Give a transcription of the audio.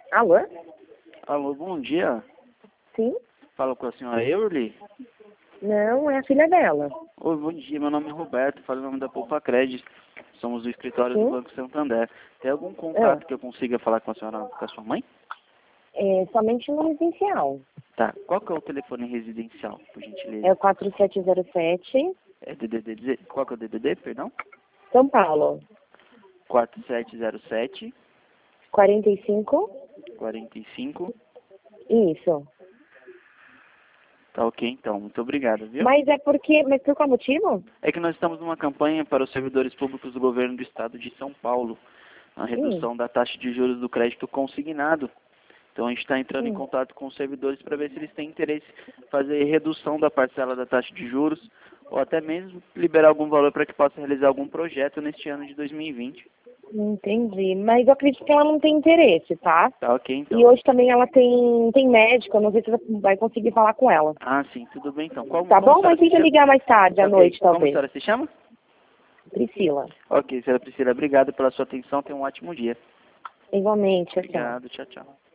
Alô? Alô, bom dia. Sim? Falo com a senhora Eurly. Não, é a filha dela. Oi, bom dia. Meu nome é Roberto, falo em nome da Poupa Credit. Somos do escritório do Sim? Banco Santander. Tem algum contato que eu consiga falar com a senhora, com a sua mãe? É somente no residencial. Tá. Qual que é o telefone residencial, por gentileza? É o 4707, É DDD, qual que é o DDD, perdão? São Paulo. 4707 45. 45. Isso. Tá ok, então. Muito obrigado, viu? Mas por qual motivo? É que nós estamos numa campanha para os servidores públicos do governo do estado de São Paulo. A redução da taxa de juros do crédito consignado. Então a gente está entrando em contato com os servidores para ver se eles têm interesse em fazer redução da parcela da taxa de juros ou até mesmo liberar algum valor para que possa realizar algum projeto neste ano de 2020. Entendi. Mas eu acredito que ela não tem interesse, tá? Tá ok, então. E hoje também ela tem médico, eu não sei se você vai conseguir falar com ela. Ah, sim, tudo bem então. Tá Como a bom? senhora Mas se tenta chama? ligar mais tarde, à Ok. noite, Como a talvez. senhora se chama? Priscila. Ok, senhora Priscila, obrigado pela sua atenção. Tenha um ótimo dia. Igualmente, tchau. Obrigado, tchau, tchau.